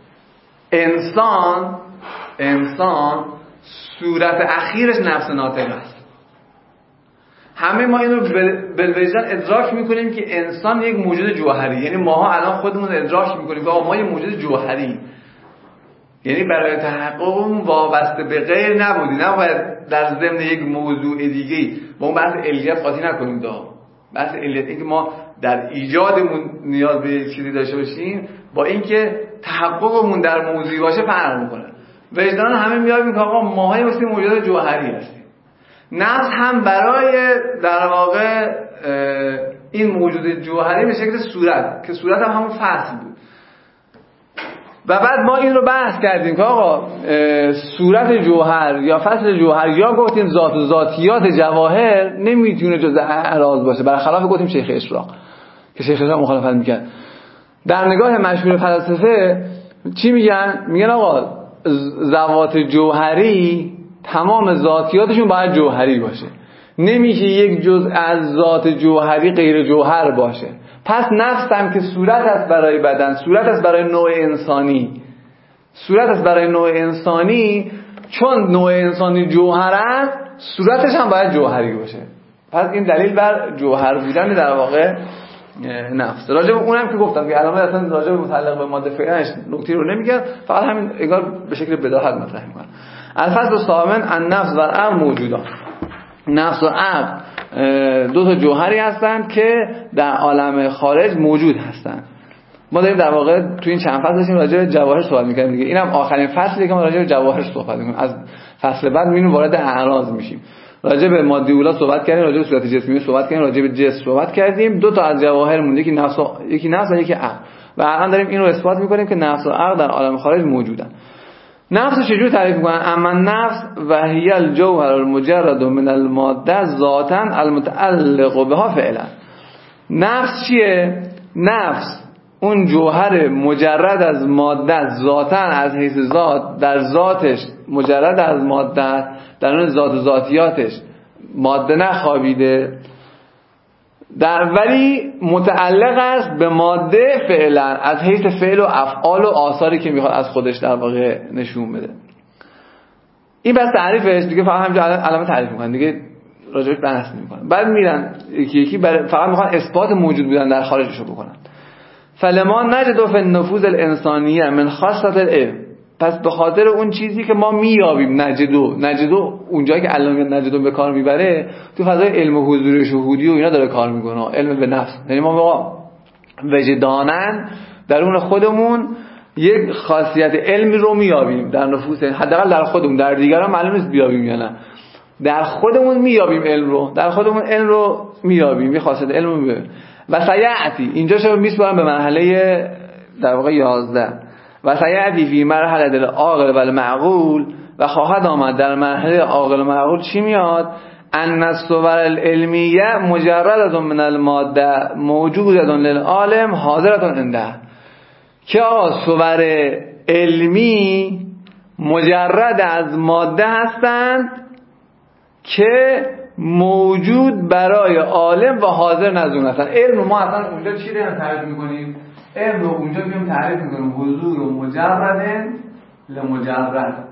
انسان انسان صورت اخیرش نفس ناطق است. همه ما اینو بالوجدان ادراک میکنیم که انسان یک موجود جوهری، یعنی ماها الان خودمون ادراک میکنیم که ما یک موجود جوهری، یعنی برای تحققمون وابسته به غیر نبودی، نباید در ضمن یک موضوع دیگه‌ای با اون بحث علیت قاطی نکنیم. دا بحث علیت این که ما در ایجادمون نیاز به چیزی داشته باشیم با اینکه تحققمون در موضوعی باشه فرق میکنه. وجدان همه میاد میگه آقا ماهای واسه موجود جوهری هستیم. نفس هم برای در واقع این موجود جوهری به شکل صورت که صورت هم همون فصل بود و بعد ما این رو بحث کردیم که آقا صورت جوهر یا فصل جوهر یا گفتیم ذات و ذاتیات جواهر نمیتونه جز اعراض باشه، برخلاف گفتیم شیخ اشراق که شیخ اشراق مخالفت میکرد. در نگاه مشهور فلاسفه چی میگن؟ میگن آقا ذوات جوهری تمام ذاتیاتشون باید جوهری باشه، نمیشه یک جزء از ذات جوهری غیر جوهر باشه. پس نفس هم که صورت است برای بدن، صورت است برای نوع انسانی، صورت است برای نوع انسانی، چون نوع انسانی جوهر است صورتش هم باید جوهری باشه. پس این دلیل بر جوهر بودن در واقع نفس. راجع به اونم که گفتم که علامه اصلا راجع به متعلق به ماده فعلش نکته رو نمیگن، فقط همین انگار به شکل بداهت مطرح میکنن. الفصل الثامن النفس و العقل موجودان. نفس و عقل دو تا جوهری هستند که در عالم خارج موجود هستند. ما داریم در واقع تو این چند فصل داشتیم راجع به جواهر صحبت می‌کردیم دیگه. اینم آخرین فصلیه که ما راجع به جواهر صحبت می‌کنیم. از فصل بعد می‌بینیم وارد اعراض میشیم. راجع به ماده اولا صحبت کردیم، راجع به صورت جسمی صحبت کردیم، راجع به جسم صحبت کردیم. دو تا از جواهر مونده، یکی نفس و یکی نفس و یکی عقل. و الان داریم این رو اثبات می‌کنیم که نفس و عقل در عالم خارج موجودن. نفس چجور تعریف میکنن؟ اما نفس و هی الجوهر المجرد من الماده ذاتا المتعلق بها فعلا. نفس چیه؟ نفس اون جوهر مجرد از ماده، ذاتا از حیث ذات، در ذاتش مجرد از ماده، در اون ذات و ذاتیاتش ماده نخوابیده، در ولی متعلق است به ماده فعلا از حیث فعل و افعال و آثاری که میخواد از خودش در واقع نشون بده. این بس تعریفش دیگه، فقط همینجا علامه تعریف میکنن دیگه، راجعش بحث نمیکنن. بعد میرن یکی یکی فقط میخوان اثبات موجود بودن در خارجشو بکنن. فلما نجد فی النفوذ الانسانیه من خاصه العلم، پس به خاطر اون چیزی که ما میابیم، نجدو نجدو اونجایی که علامه نجدو به کار میبره تو فضای علم و حضور شهودی و اینا داره کار میکنه، علم به نفس. یعنی ما واقعا وجدانن درون خودمون یک خاصیت علمی رو میابیم در نفوس، حداقل در خودمون، در دیگران معلوم نیست بیابیم یا نه، در خودمون میابیم علم رو، در خودمون علم رو میابیم، یه خاصیت علم رو میابیم. و سیعتی اینجا شو میسپارم به مرحله در واقع یازده. و سیعتی فی مرحله دل عاقل و المعقول، و خواهد آمد در مرحله عاقل و معقول چی میاد؟ ان الصور العلمیه مجرده من الماده موجوده للعالم حاضره عنده. که آقا صور علمی مجرد از ماده هستند که موجود برای عالم و حاضر نزون هستند. علم رو ما اصلا اونجا چی رو تعریف میکنیم؟ علم رو اونجا میگیم تعریف میکنیم حضور و مجرد لمجرد.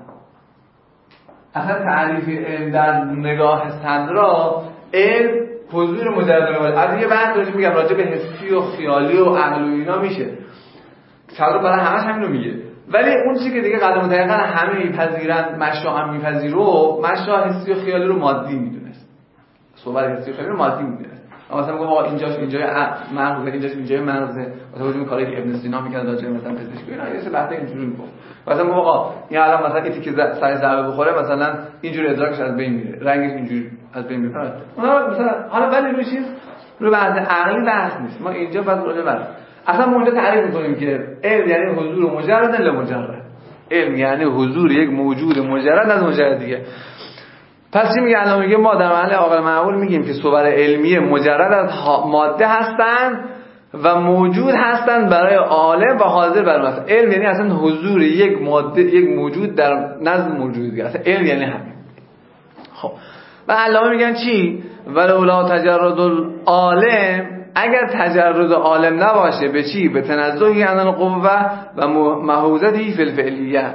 اصلا تعریف علم در نگاه صدرا علم حضور مجرد لمجرد. از یه بحث راجع میگم راجع به حسی و خیالی و عقل و اینا میشه، صدرا برای همش همین رو میگه. ولی اون چیزی که دیگه قدم متعقل همه میپذیرن، مشا هم میپذیرو، مشا حسی و خیالی رو مادی میدونست، صحبت حسی و خیالی رو مادی میدونست. مثلا میگم آقا اینجاش اینجای مغزه، اینجاش اینجای مغزه، مثلا اون کاری که ابن سینا میکرد راجع مثلا پزشکی اینا یه سری بحث اینجوری میگفت. مثلا میگم آقا این الان مثلا اینی که سر ضربه بخوره مثلا اینجوری ادراکش از بین میره، رنگش اینجوری از بین میره. اونا مثلا حالا ولی روی چیز رو بحث عقلی بحث نیست. ما اینجا بعد راجع بر اصلا ما اونجا تعریف می‌کنیم که علم یعنی حضور مجرد لمجرد. علم یعنی حضور یک موجود مجرد از مجرد دیگه. پس چی میگه الان؟ میگه ما در محل عاقل معقول میگیم که صور علمی مجرد از ماده هستند و موجود هستند برای عالم و حاضر برای مثلا. علم یعنی اصلا حضور یک ماده، یک موجود در نزد موجود دیگه. اصلا علم یعنی همین. خب و علامه میگن چی؟ ولولا تجرد العالم، اگر تجرد عالم نباشه به چی؟ به تنزهی عن القوه و محوزتی فی الفعلیه.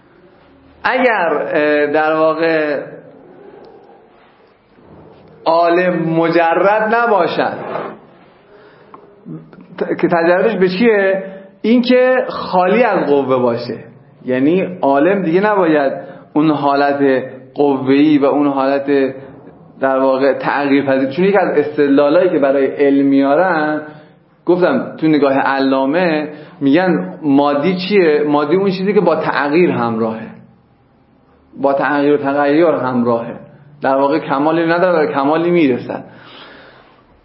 اگر در واقع عالم مجرد نباشد که تجردش به چیه؟ این که خالی از قوه باشه، یعنی عالم دیگه نباید اون حالت قوه‌ای و اون حالت در واقع تغییر پذیر. چون یک از استدلالایی که برای علم میارن، گفتم تو نگاه علامه میگن مادی چیه؟ مادی اون چیزی که با تغییر همراهه، با تغییر و تغییر همراهه، در واقع کمالی نداره، به کمالی میرسد.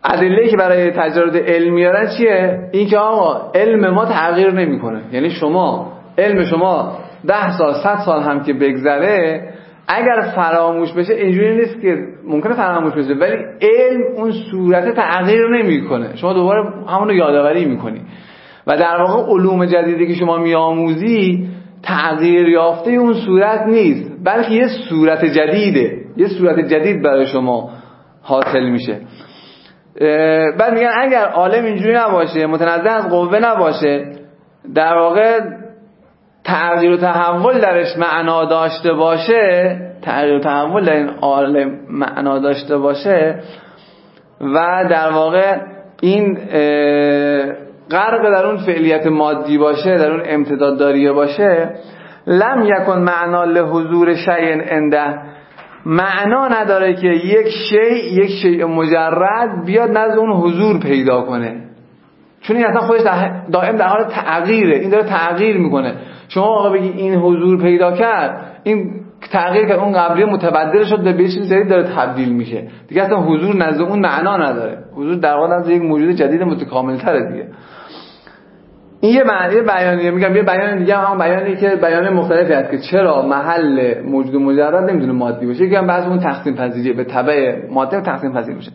ادله‌ای که برای تجارت علم میارن چیه؟ این که آقا علم ما تغییر نمیکنه. یعنی شما علم شما ده سال صد سال هم که بگذره اگر فراموش بشه اینجوری نیست که ممکنه فراموش بشه، ولی علم اون صورت تغییر نمیکنه، شما دوباره همونو یادآوری میکنی و در واقع علوم جدیدی که شما میآموزی تغییر یافته اون صورت نیست، بلکه یه صورت جدیده، یه صورت جدید برای شما حاصل میشه. بعد میگن اگر عالم اینجوری نباشه، متنزه از قوه نباشه، در واقع تغییر و تحول درش معنا داشته باشه، تغییر و تحول در این عالم معنا داشته باشه و در واقع این غرق در اون فعلیت مادی باشه، در اون امتداد داریه باشه، لم یکن معنا لحضور شیء عنده، معنا نداره که یک شی یک شی مجرد بیاد نزد اون حضور پیدا کنه، چون این اصلا خودش دائم در حال تغییره، این داره تغییر میکنه. شما آقا بگی این حضور پیدا کرد، این تغییر کرد، اون قبلی متبدل شد به چیز جدید داره تبدیل میشه، دیگه اصلا حضور نزد اون معنا نداره، حضور در واقع نزد یک موجود جدید متکامل تره دیگه. این یه معنی بیانیه، میگم یه بیان دیگه هم بیانی که بیان مختلفی هست که چرا محل موجود مجرد نمیدونه مادی باشه. یکی هم بحث اون تقسیم پذیریه، به تبع ماده تقسیم پذیر میشه.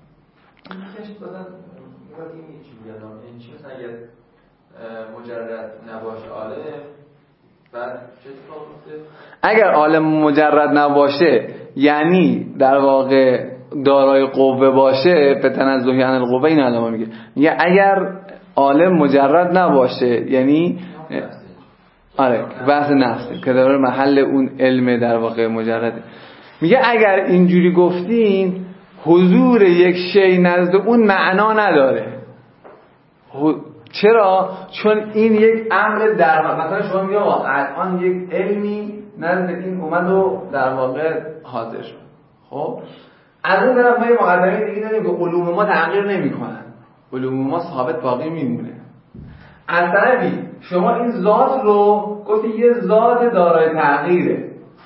مجرد نباشه عالم، بعد چه اتفاق میفته؟ اگر عالم مجرد نباشه یعنی در واقع دارای قوه باشه، به تنزهی عن القوه، این علامه میگه میگه اگر عالم مجرد نباشه یعنی آره بحث نفسه که در محل اون علم در واقع مجرده. میگه اگر اینجوری گفتین حضور یک شی نزد اون معنا نداره. چرا؟ چون این یک امر در مثلا شما میگه الان یک علمی نزد این اومد و در واقع حاضر شد. خب از اون طرف ما یه مقدمه دیگه داریم که علوم ما تغییر نمی‌کنن، علوم ما ثابت باقی میمونه. از طرفی شما این ذات رو گفتی یه ذات دارای تغییره،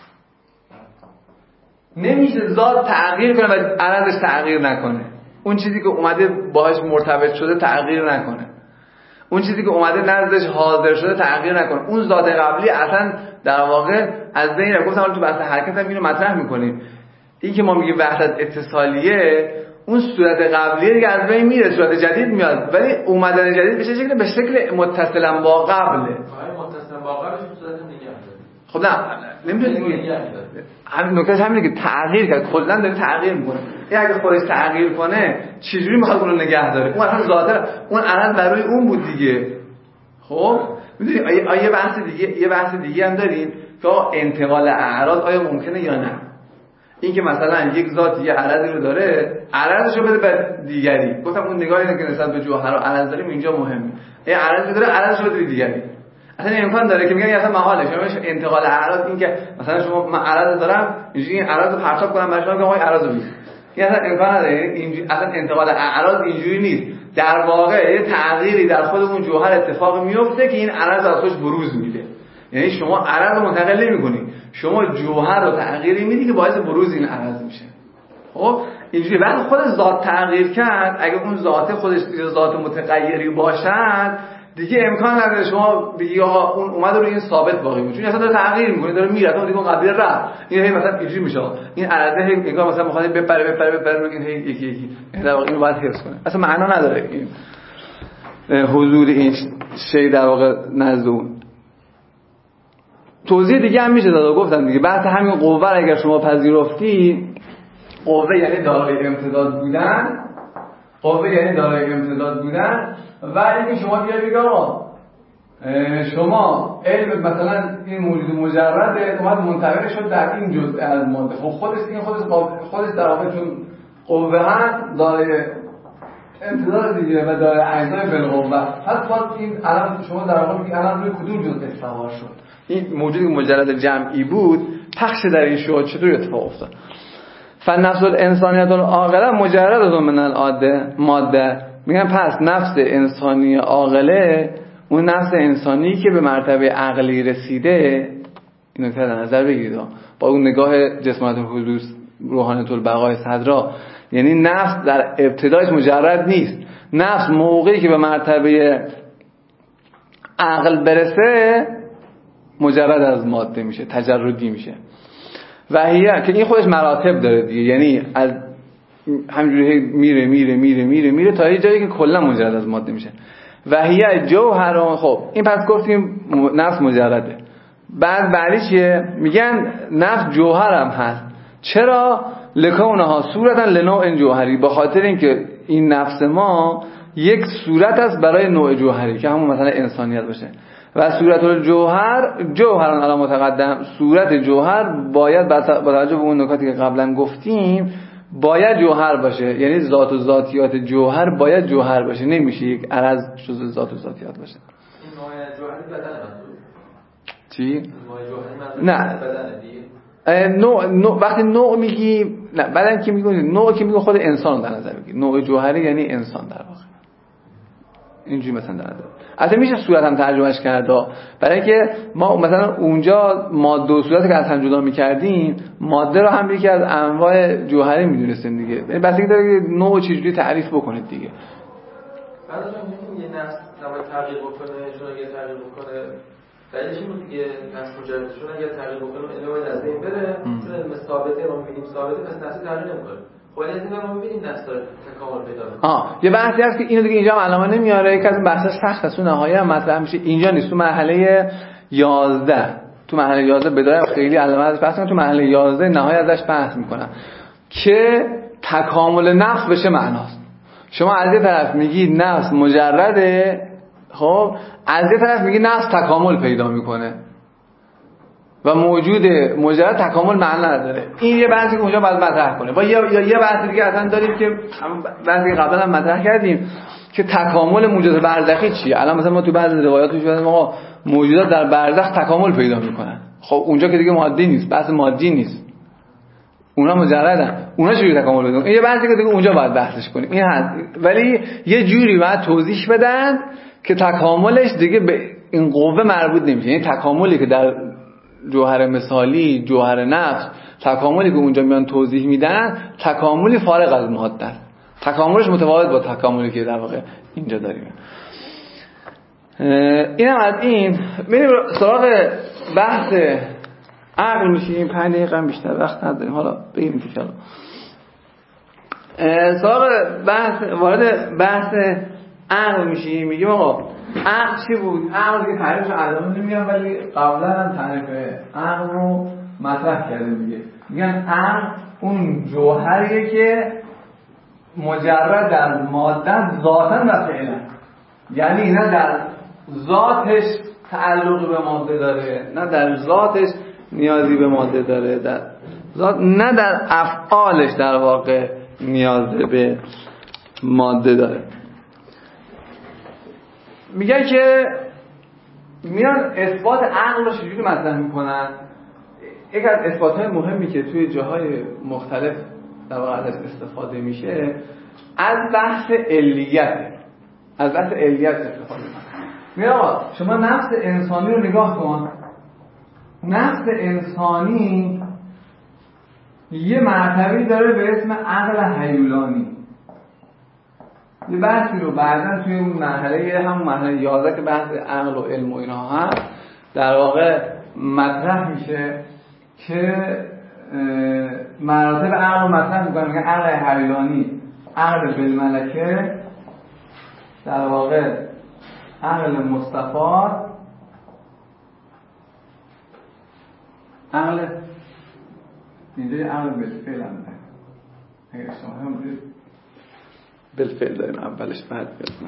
نمیشه ذات تغییر کنه و عرضش تغییر نکنه، اون چیزی که اومده باهاش مرتبط شده تغییر نکنه، اون چیزی که اومده نزدش حاضر شده تغییر نکنه، اون ذات قبلی اصلا در واقع از بین رفت. گفتم حالا تو بحث حرکت هم اینو مطرح میکنیم، این که ما میگیم وحدت اتصالیه، اون صورت قبلی دیگه از بین میره، صورت جدید میاد، ولی اومدن جدید به شکل به شکل متصلا با قبله. متصلا با قبلش صورت دیگه خب نه نمیدونی همین نکته همینه که تغییر کرد، کلا داره تغییر میکنه. این اگه خودش تغییر کنه چجوری میخواد اون رو نگه داره؟ اون اصلا ذات اون اصلا برای اون بود دیگه. خب میدونی آیا یه بحث دیگه یه بحث دیگه هم داریم که انتقال اعراض آیا ممکنه یا نه؟ این که مثلا یک ذات یه عرضی رو داره، عرضش رو بده به دیگری. گفتم اون نگاهی که نسبت به جوهر و عرض داریم اینجا مهمه. یه عرضی داره، عرضش رو بده به دیگری. اصلا امکان داره که میگن اصلا محاله شما انتقال اعراض، این که مثلا شما من عرض دارم اینجوری این عرض رو پرتاب کنم برای شما که آقای عرض رو بگید، این اصلا امکان نداره. اینجوری اصلا انتقال اعراض اینجوری نیست، در واقع یه تغییری در خود اون جوهر اتفاق میفته که این عرض از خودش بروز میده. یعنی شما عرض رو منتقل نمی‌کنی، شما جوهر رو تغییری میدی که باعث بروز این عرض میشه. خب اینجوری وقتی خود ذات تغییر کرد، اگه اون ذات خودش ذات متغیری باشد دیگه امکان نداره شما بگی آقا اون اومد رو این ثابت باقی میشه، چون اصلا داره تغییر میکنه، داره میره، اون دیگه اون قبلی رفت، این هی مثلا اینجوری میشه، این عرضه هی انگار مثلا میخواد بپره بپره بپره این هی یکی یکی در واقع اینو باید حفظ کنه، اصلا معنا نداره این حضور این شی در واقع نزد اون. توضیح دیگه هم میشه داد، گفتم دیگه بحث همین قوه اگر شما پذیرفتی، قوه یعنی دارای امتداد بودن، قوه یعنی دارای امتداد بودن و اینکه شما بیا بگید آقا شما علم مثلا این موجود مجرده اومد منتقل شد در این جزء از ماده، خب خودش این خودش خودش در واقع چون قوه هست دارای امتداد دیگه و دارای اجزای بالقوه، پس باز این الان شما در واقع میگید الان روی کدوم جزء سوار شد؟ این موجودی که مجرد جمعی بود پخش در این شهود چطور اتفاق افتاد؟ فنفس الانسانیت العاقله مجرد من العاده ماده. میگن پس نفس انسانی عاقله اون نفس انسانی که به مرتبه عقلی رسیده، اینو در نظر بگیرید با اون نگاه جسمانیت الحدوث روحانیت البقاء صدرا، یعنی نفس در ابتدایش مجرد نیست. نفس موقعی که به مرتبه عقل برسه مجرد از ماده میشه، تجردی میشه. وحیه که این خودش مراتب داره دیگه، یعنی از همینجوری میره میره میره میره میره تا یه جایی که کلا مجرد از ماده میشه. وحیه جوهران. خب این پس گفتیم نفس مجرده. بعد بعدی چیه؟ میگن نفس جوهر هم هست. چرا؟ لکونها صورتا لنوع جوهری، به خاطر اینکه این نفس ما یک صورت است برای نوع جوهری که همون مثلا انسانیت باشه. و صورت الجوهر جوهران علی متقدم، صورت جوهر باید با توجه به اون نکاتی که قبلا گفتیم باید جوهر باشه، یعنی ذات و ذاتیات جوهر باید جوهر باشه، نمیشه یک عرض جزء ذات و ذاتیات باشه. این نوع جوهری بدن منظور چی؟ نوع جوهری منظور بدن دیگه. نوع نوع وقتی نوع میگی نه بدن که میگی نوع که میگی خود انسان در نظر بگیر. نوع جوهری یعنی انسان در واقع. اینجوری مثلا در نظر. البته میشه صورت هم ترجمهش کرد، برای اینکه ما مثلا اونجا ماده و صورتی که از هم جدا می‌کردیم، ماده رو هم یکی از انواع جوهری می‌دونستیم دیگه. یعنی بس اینکه داره نوع چجوری تعریف بکنید دیگه. بعد از اون یه نفس نباید تغییر بکنه، چون اگه تغییر بکنه دلیلش این بود دیگه، نفس مجرد چون اگه تغییر بکنه اینو باید از بین بره، چون علم ثابته ما می‌بینیم ثابته، پس نفس تغییر نمی‌کنه. خب از این ما می‌بینیم نفس داره تکامل پیدا می‌کنه. آه یه بحثی هست که اینو دیگه اینجا علامه نمیاره، یک از بحث سخت است، اون نهایی هم مطرح میشه اینجا نیست، تو مرحله یازده تو مرحله یازده بدایم خیلی علامه ازش بحث کنم، تو مرحله یازده نهایی ازش بحث میکنم که تکامل نفس بشه معناست. شما از یه طرف میگی نفس مجرده، خب از یه طرف میگی نفس تکامل پیدا میکنه و موجود مجرد تکامل معنی نداره. این یه بحثی که اونجا باید مطرح کنه. با یه یه بحثی دیگه اصلا داریم که بحثی که قبلا هم مطرح کردیم که تکامل موجود برزخی چیه. الان مثلا ما تو بعضی روایات می‌بینیم آقا موجودات در برزخ تکامل پیدا میکنن. خب اونجا که دیگه مادی نیست، بحث مادی نیست، اونا مجردن، اونا چجوری تکامل پیدا میکنن؟ این یه بحثی که دیگه اونجا باید بحثش کنیم. این هست، ولی یه جوری باید توضیح بدن که تکاملش دیگه به این قوه مربوط نمیشه. یعنی تکاملی که در جوهر مثالی، جوهر نفس، تکاملی که اونجا میان توضیح میدن تکاملی فارغ از ماده است. تکاملش متفاوت با تکاملی که در واقع اینجا داریم. اینم از این. بریم سراغ بحث عقل میشیم. پنج دقیقه بیشتر وقت نداریم، حالا بگیم که چرا. سراغ بحث وارد بحث عقل میشیم. میگیم آقا عقل چی بود؟ عقل دیگه تعریفش الان نمیگم، ولی قبلا هم تعریف عقل رو مطرح کردیم دیگه. میگن عقل اون جوهریه که مجرد در ماده ذاتاً و فعلا، یعنی نه در ذاتش تعلق به ماده داره، نه در ذاتش نیازی به ماده داره، در ذات نه در افعالش در واقع نیاز به ماده داره. میگن که میان اثبات عقل رو چجوری مطرح میکنن. یک از اثبات‌های مهمی که توی جاهای مختلف در واقع ازش استفاده میشه از بحث علیت، از بحث علیت استفاده میکنن. میگن آقا شما نفس انسانی رو نگاه کن، نفس انسانی یه مرتبه‌ای داره به اسم عقل هیولانی. یه بحثی رو بعداً توی اون مرحله همون مرحله یازده که بحث عقل و علم و اینا هست در واقع مطرح میشه که مراتب عقل رو مطرح میکنه. میگه عقل هیولانی، عقل بالملکه، در واقع عقل مستفاد، عقل اینجای عقل بالفعل هم ده. اگر شما هم دید بالفعل داریم اولش بعد بیاد.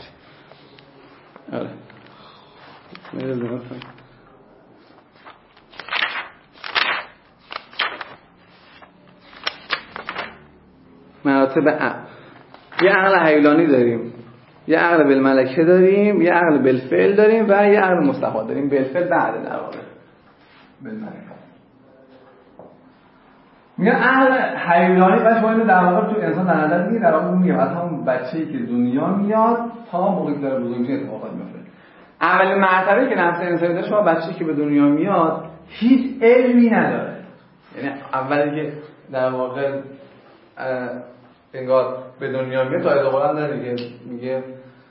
آره میره زمان کنیم. مراتب عقل، یه عقل هیولانی داریم، یه عقل بالملکه داریم، یه عقل بالفعل داریم و یه عقل مستفاد داریم. بالفعل بعد در واقع بالملکه. میگه عقل حیوانی باشه، ما اینو در واقع تو انسان در نظر میگیریم، در واقع میگه از همون بچه‌ای که دنیا میاد تا موقعی که داره بزرگ میشه اتفاقات میفته. اول مرتبه که نفس انسانی داره، شما بچه‌ای که به دنیا میاد هیچ علمی نداره. یعنی اولی که در واقع انگار به دنیا میاد تا قرآن داره میگه میگه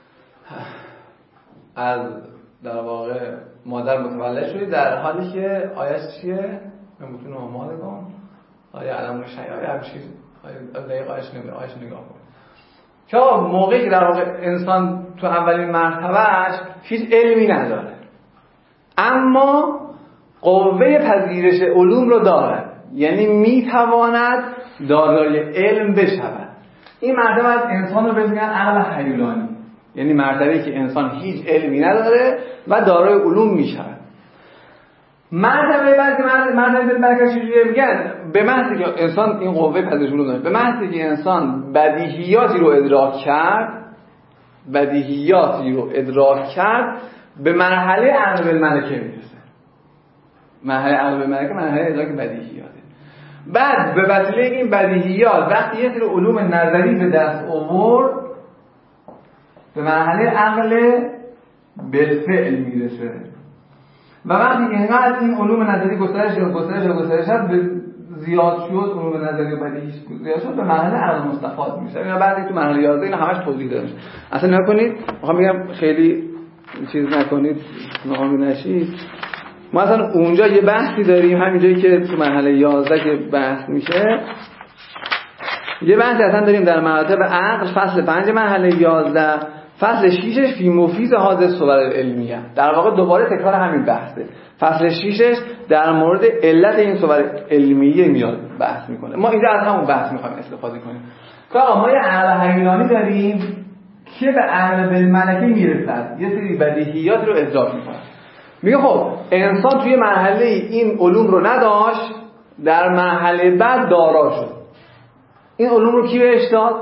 از در واقع مادر متولد شدی، در حالی که آیش چیه؟ نمتون آماده کن آیه علم شیعه آیه همچیز آیه دقیق آیش نگاه آیش نگاه کن که موقعی که در واقع انسان تو اولین مرتبهش هیچ علمی نداره اما قوه پذیرش علوم رو داره، یعنی میتواند دارای علم بشود. این مرتبه از انسان رو بگن عقل هیولانی، یعنی مرتبه‌ای که انسان هیچ علمی نداره و دارای علوم میشود. مرتبه بعد که مرتبه برکش چجوریه میگن به محضی که انسان این قوه پذیرش علوم داره، به محضی که انسان بدیهیاتی رو ادراک کرد بدیهیاتی رو ادراک کرد به مرحله عقل بالملکه میرسه. مرحله عقل بالملکه مرحله ادراک بدیهیاته. بعد به وسیله این بدیهیات وقتی یه سری علوم نظری به دست آورد به مرحله عقل بالفعل میرسه و وقتی اینقدر این علوم نظری گسترش و گسترش و گسترش شد به زیاد شد علوم نظری و بدیهی زیاد شد به مرحله عقل مستفاد میشه. اینا بعدی تو مرحله یازده اینا همش توضیح داده میشه. اصلا نکنید میخوام بگم خیلی چیز نکنید ناامید نشید. ما اصلا اونجا یه بحثی داریم همینجایی که تو مرحله یازده که بحث میشه یه بحثی اصلا داریم در مراتب عقل فصل پنج مرحله یازده فصل ششش فی مفیز حاضر صور علمیه. در واقع دوباره تکرار همین بحثه. فصل ششش در مورد علت این صور علمیه میاد بحث میکنه. ما اینجا از همون بحث میخوایم استفاده کنیم که آقا ما یه عقل هیولانی داریم که به عقل بالملکه میرسد، یه سری بدیهیات رو ادراک میکنه. میگه خب انسان توی مرحله این علوم رو نداشت، در مرحله بعد دارا شد. این علوم رو کی بهش داد؟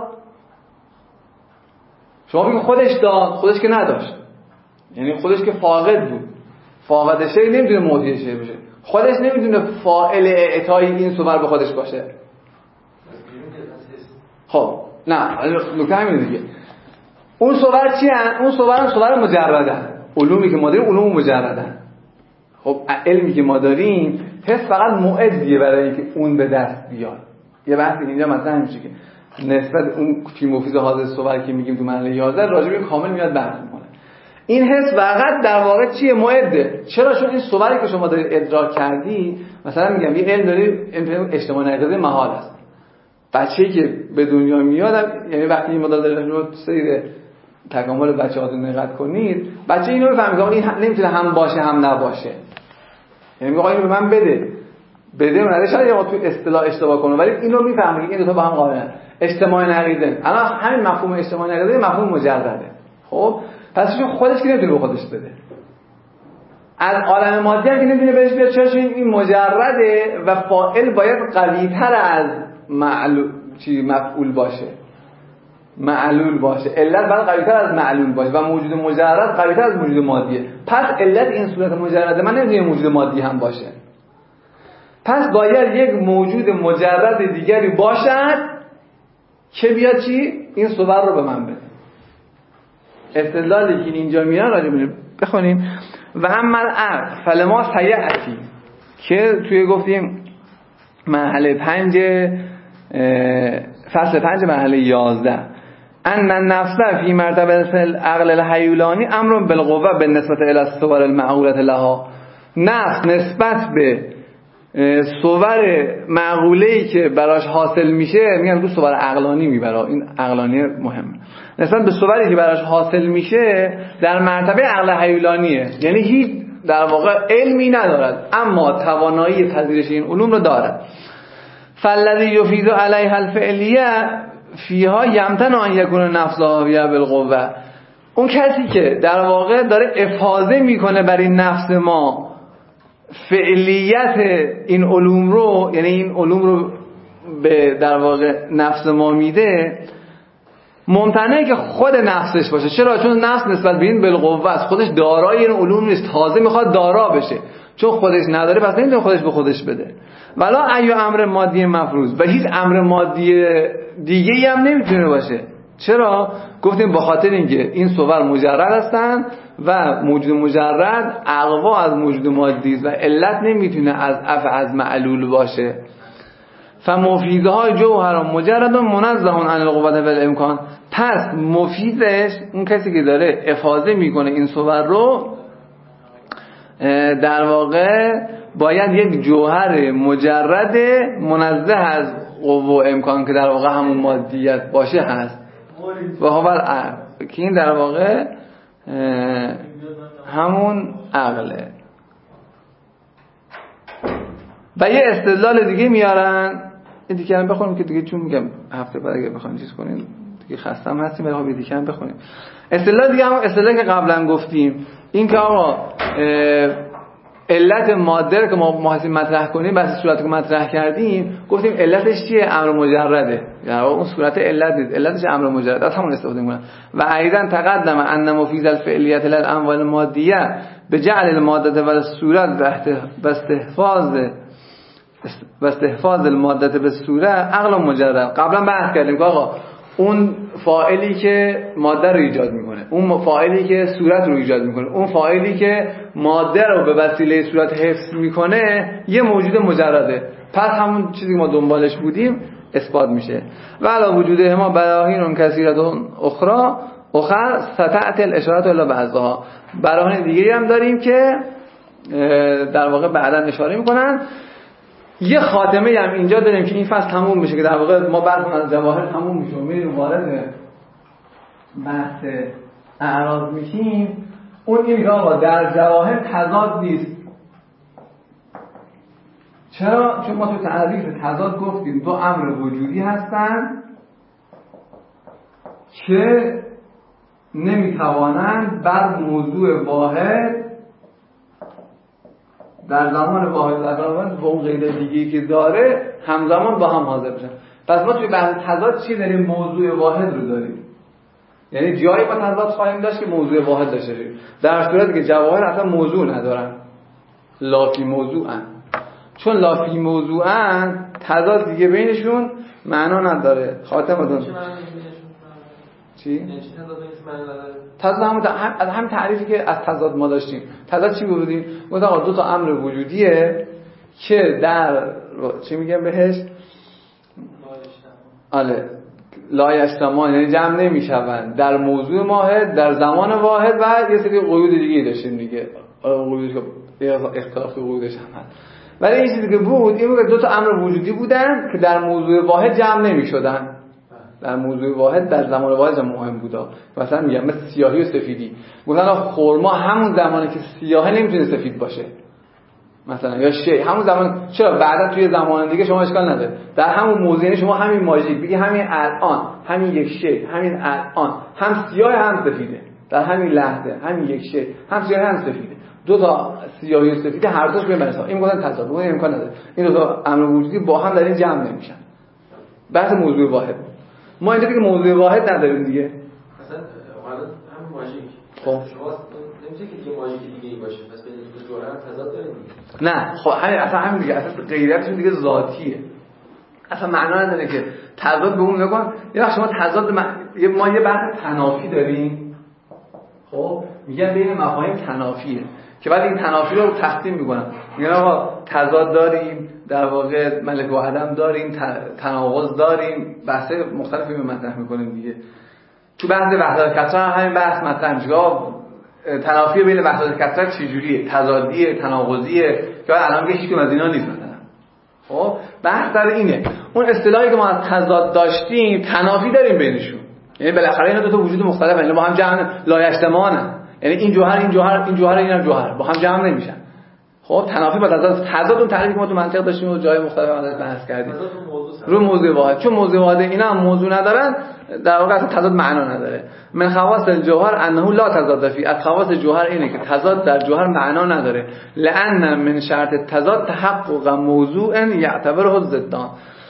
شما میگه خودش داد، خودش که نداشت، یعنی خودش که فاقد بود. فاقد شی نمیتونه موجود شی بشه، خودش نمیتونه فاعل اعطای این صور به خودش باشه. خب نه نکته همینه دیگه. اون صور چی هست؟ اون صور صور مجردن. علومی که ما داریم علوم مجردن. خب علمی که ما داریم حس فقط موعدیه برای اینکه اون به دست بیاد. یه بحث اینجا مثلا میشه که نسبت اون فیلموفیز حاضر صور که میگیم تو مرحله یازده راجع به این کامل میاد بحث میکنه. این حس فقط در واقع چیه؟ موعده. چرا؟ چون این صوری که شما دارید ادراک کردی، مثلا میگم یه علم دارید اجتماع نقیضه محال است. بچه‌ای که به دنیا میاد، یعنی وقتی این مدل داره سیر تکامل بچه‌ها رو نقد کنید، بچه اینو بفهمه که این نمیتونه هم باشه هم نباشه. یعنی میگه اینو به من بده. بده اون شاید یا تو اصطلاح اشتباه کنه، ولی اینو میفهمه که این دو تا با هم قابلن. اجتماع نقیضه. الان همین مفهوم اجتماع نقیضه مفهوم مجرده. خب پس چون خودش که نمیتونه به خودش بده. از عالم مادی هم که نمیتونه بهش بیاد، چرا؟ چون این مجرده و فاعل باید قوی‌تر از معلول چی مفعول باشه. معلول باشه. علت باید قوی‌تر از معلول باشه و موجود مجرد قوی‌تر از موجود مادیه. پس علت این صورت مجرده من نمیتونه موجود مادی هم باشه. پس باید یک موجود مجرد دیگری باشد که بیاد چی؟ این صور رو به من بده. استدلالی که اینجا میاد راجع به بخونیم و هم العقل فلما سیعتی که توی گفتیم مرحله پنج فصل پنج مرحله یازده ان النفس فی مرتبه العقل الهیولانی امر بالقوه بالنسبه الی الصور المعقوله لها. نفس نسبت به صور معقوله‌ای که براش حاصل میشه، میگن رو صور عقلانی میبره، این عقلانی مهمه، نسبت به صوری که براش حاصل میشه در مرتبه عقل هیولانیه، یعنی هیچ در واقع علمی ندارد اما توانایی پذیرش این علوم رو دارد. فالذی یفیض علیها الفعلیه فیها یمتنع ان یکون نفس حاویه بالقوه. اون کسی که در واقع داره افاضه میکنه بر این نفس ما فعلیت این علوم رو، یعنی این علوم رو به در واقع نفس ما میده، ممتنعه که خود نفسش باشه. چرا؟ چون نفس نسبت به این بالقوه است، خودش دارای این علوم نیست، تازه میخواد دارا بشه. چون خودش نداره پس نمیتونه خودش به خودش بده. ولا ایو امر مادی مفروض، و هیچ امر مادی دیگه‌ای هم نمیتونه باشه. چرا؟ گفتیم به خاطر اینکه این صور مجرد هستن و موجود مجرد اقوا از موجود مادی است و علت نمیتونه از اف از معلول باشه. فمفیدها جوهر مجرد منزه عن القوة والامکان. پس مفیدش اون کسی که داره افاضه میکنه این صور رو در واقع باید یک جوهر مجرد منزه از قوه و امکان که در واقع همون مادیت باشه هست و هو که این در واقع همون عقله. و یه استدلال دیگه میارن، این دیگه هم بخونیم که دیگه چون میگم هفته بعد اگه بخوایم چیز کنیم دیگه خستم هستیم ولی خب دیگه هم بخونیم. استدلال دیگه هم استدلالی که قبلا گفتیم این که آقا علت ماده که ما مخواستیم مطرح کنیم بس صورتی که مطرح کردیم گفتیم علتش چیه؟ امر مجرده، یعنی اون صورت علت نیست، علتش امر مجرد، از همون استفاده میکنن. و ایضا تقدم ان مفیز الفعلیت للاموال المادیه بجعل الماده و الصورت و استحفاظ و استحفاظ الماده به صورت عقل مجرد. قبلا بحث کردیم که آقا اون فاعلی که ماده رو ایجاد میکنه، اون فاعلی که صورت رو ایجاد میکنه، اون فاعلی که ماده رو به وسیله صورت حفظ میکنه یه موجود مجرده. پس همون چیزی که ما دنبالش بودیم اثبات میشه. و علا وجوده ما براهین کثیرتون اخرى اخر ستأت الاشارات الی بعضها. براهین دیگه هم داریم که در واقع بعدا اشاره میکنن. یه خاتمه هم اینجا داریم که این فصل تموم میشه که در واقع ما بعد از جواهر تموم میشه و میریم وارد بحث اعراض میشیم. اون این که آقا در جواهر تضاد نیست. چرا؟ چون ما تو تعریف تضاد گفتیم دو امر وجودی هستن که نمیتوانند بر موضوع واحد در زمان واحد عدالت با اون قید دیگه‌ای که داره همزمان با هم حاضر بشن. پس ما توی بحث تضاد چی داریم؟ موضوع واحد رو داریم، یعنی جایی با تضاد خواهیم داشت که موضوع واحد داشته باشیم، در صورتی که جواهر اصلا موضوع ندارن، لافی موضوعن. چون لافی موضوعن تضاد دیگه بینشون معنا نداره. خاتمتون چی؟ تضاد هم از هم تعریفی که از تضاد ما داشتیم. تضاد چی بودیم؟ گفتم آقا دو تا امر وجودیه که در چی میگم بهش؟ آله لا یجتمعان، یعنی جمع نمیشوند در موضوع واحد در زمان واحد و یه سری قیود دیگه داشتیم دیگه. قیودی که اختلاف قیودش هم هست. ولی این چیزی که بود این بود که دو تا امر وجودی بودن که در موضوع واحد جمع نمیشدن. در موضوع واحد در زمان واحد مهم بودا. مثلا میگم مثل سیاهی و سفیدی. گفتن خرما همون زمانی که سیاه نمیتونه سفید باشه مثلا، یا شی همون زمان. چرا؟ بعدا توی زمان دیگه شما اشکال نداره در همون موضوع، یعنی شما همین ماژیک بگی همین الان همین یک شی همین الان هم سیاه هم سفیده، در همین لحظه همین یک شی هم سیاه هم سفیده، دو تا سیاهی و سفید هر دوش به مثلا این میگن تضاد، اون امکان نداره این دو تا امر وجودی با هم در این جمع نمیشن. بحث موضوع واحد. ما اینجا دیگه موضوع واحد نداریم دیگه. مثلا حالا هم ماژیک خب شما نمیشه که دیگه ماژیک دیگه ای باشه، پس بین دو تا جوهر تضاد داره دیگه. نه خب همین اصلا همین دیگه اصلا غیرتشون دیگه ذاتیه، اصلا معنا نداره که تضاد به اون نگاه. یا شما تضاد ما ما یه بحث تنافی داریم، خب میگن بین مفاهیم تنافیه که بعد این تنافی رو تقسیم میکنن، میگن آقا تضاد داریم، در واقع ملک و عدم داریم، تناقض داریم، بحث مختلفی رو مطرح میکنیم دیگه. تو بحث وحدت کثرت همین بحث مطرح میشه. تنافی بین وحدت کثرت چجوریه؟ تضادیه، تناقضیه که الان میگه هیچ کدوم از اینا نیست مثلا. خب بحث در اینه. اون اصطلاحی که ما از تضاد داشتیم تنافی داریم بینشون، یعنی بالاخره اینا دو تا وجود مختلف اینا با هم جمع لا یجتمعان، یعنی این جوهر این جوهر این جوهر این جوهر با هم جمع نمیشن. خب تنافی با تضاد، تضاد اون تعریفی که ما تو منطق داشتیم و جای مختلف ازش بحث کردیم رو موضوع واحد. چون موضوع واحد اینا هم موضوع ندارن در واقع اصلا تضاد معنا نداره. من خواص الجوهر انه لا تضاد فی، از خواص جوهر اینه که تضاد در جوهر معنا نداره. لان من شرط تضاد تحقق موضوع یعتبره الضدان.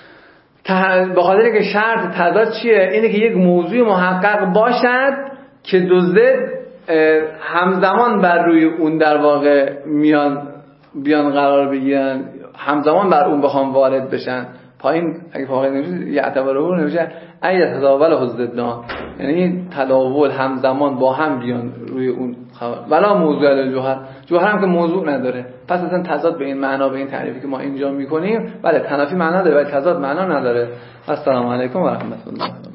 به خاطر که شرط تضاد چیه؟ اینه که یک موضوع محقق باشد که دو ضد همزمان بر روی اون در واقع میان بیان قرار بگیرن، همزمان بر اون بخوام وارد بشن. پایین اگه فاقد نمیشه یعتبره نمیشه ای تداول حضدان، یعنی تداول همزمان با هم بیان روی اون خبر. ولا موضوع الجوهر، جوهر هم که موضوع نداره، پس اصلا تضاد به این معنا به این تعریفی که ما اینجا میکنیم بله تنافی معنا داره ولی تضاد معنا نداره. السلام علیکم و رحمت الله.